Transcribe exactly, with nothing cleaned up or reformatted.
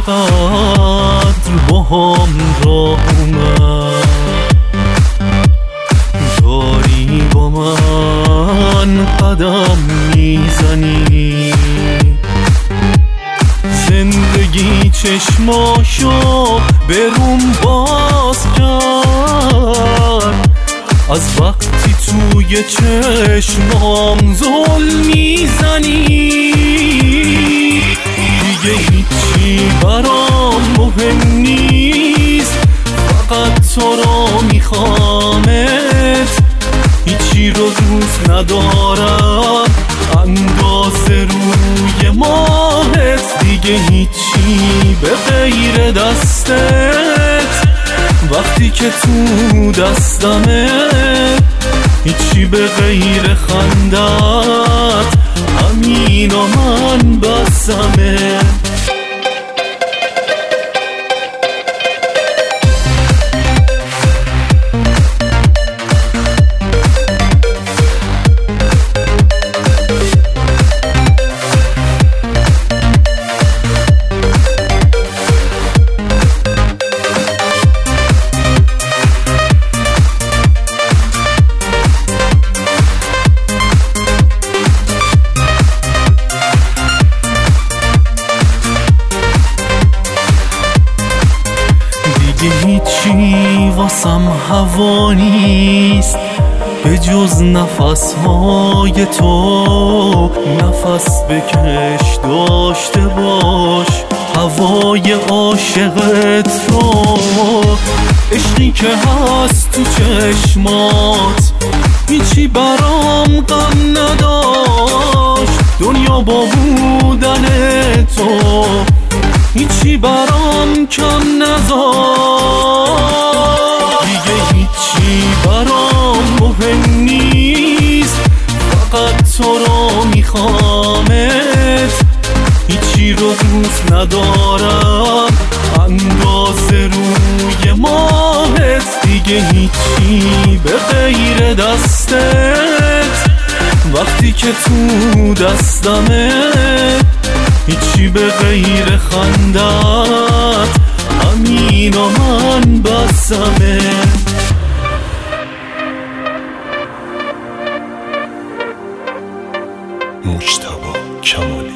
چقدر با هم راه اومد، داری با من قدم میزنی. زندگی چشماشو به روم باز کرد، از وقتی توی چشمام ظلم میزنی. دیگه هیچی برام مهم نیست، فقط تو رو میخوامت. هیچی رو دوست ندارم اندازه روی ماهت. دیگه هیچی به غیر دستت، وقتی که تو دستمه. هیچی به غیر خندت، همین و من بسمه. دیگه هیچی واسم هوا نیست به جز نفسهای تو. نفس بکش داشته باش هوای عاشقت رو. عشقی که هست تو چشمات هیچی برام غم نداشت. دنیا با بودن تو هیچی برام کم نذاشت. دیگه هیچی برام مهم نیست، فقط تو رو میخوامت. هیچی رو دوست ندارم اندازه روی ماهت. دیگه هیچی به غیر دستت، وقتی که تو دستمه. هیچی به غیر خندت، همین و من بسمه. مجتبی کمالی.